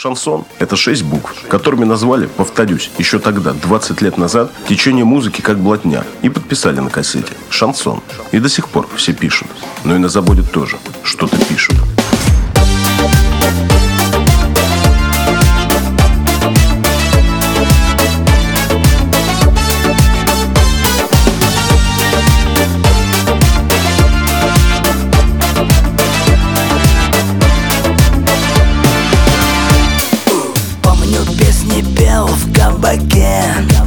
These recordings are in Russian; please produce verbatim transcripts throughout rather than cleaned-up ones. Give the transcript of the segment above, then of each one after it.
Шансон – это шесть букв, которыми назвали, повторюсь, еще тогда, двадцать лет назад, течение музыки как блатня, и подписали на кассете «Шансон». И до сих пор все пишут, но и на заводе тоже что-то пишут. Пел в кабаке,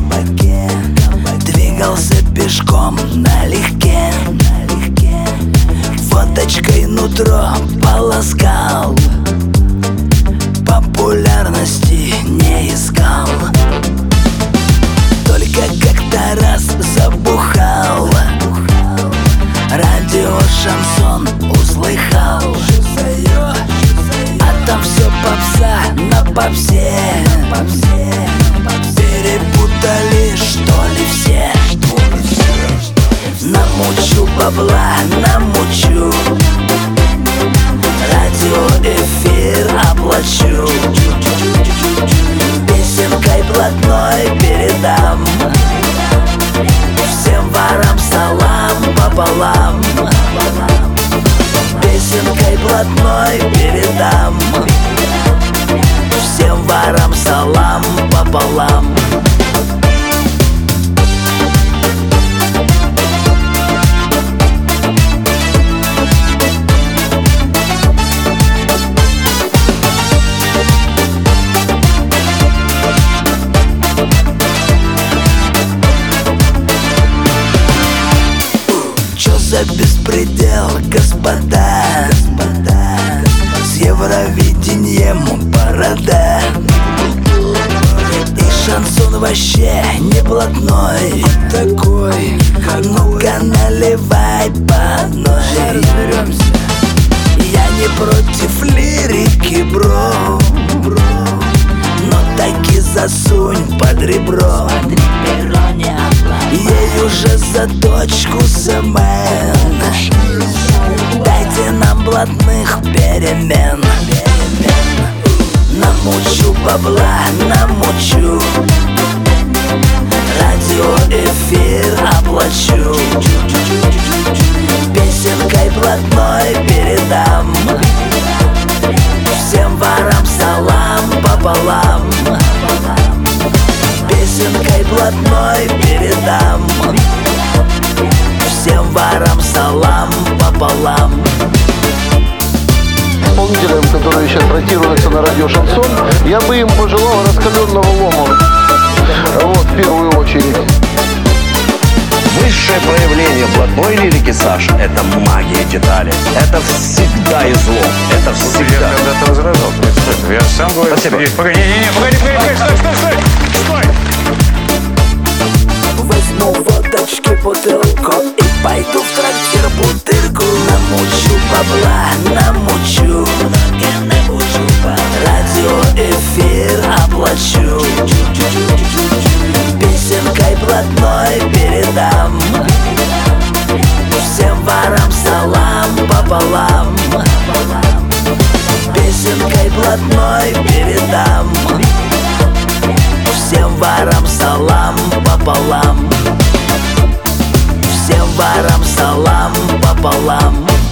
двигался пешком налегке, водочкой нутро полоскал, популярности не искал. Только как-то раз забухал, радио «Шансон» услыхал, а там все попса на попсе. Перепутали, что ли, все? Намучу бабла, намучу, радиоэфир оплачу, песенкой блатной передам, всем ворам салам пополам. Песенкой блатной передам, всем ворам салам пополам. Чё за беспредел, господа? С Евровидением борода, и шансон вообще не блатной такой. Ну-ка наливай по одной. Я не против лирики, бро, но таки засунь под ребро. Ей уже за точку замен. Дайте нам блатных перемен. Намучу бабла, намучу, радиоэфир оплачу, песенкой блатной передам, всем ворам салам пополам. Песенкой блатной передам, всем ворам салам пополам. Исполнителям, которые сейчас ротируются на радио «Шансон», я бы им пожелал раскаленного лома. Вот, в первую очередь. Высшее проявление блатной лирики, Саша, это магия детали. Это всегда излом. Это всегда. Я когда-то возражал. Я сам говорю. Спасибо. Погоди, не, не, погоди, погоди, погоди, стой, стой, стой, стой. Возьму водочки бутылку и пойду в трактир бутырку. Намучу бабла, намучу, радиоэфир оплачу, песенкой блатной передам, всем ворам салам пополам. Песенкой блатной передам, всем ворам салам пополам. Всем ворам салам пополам.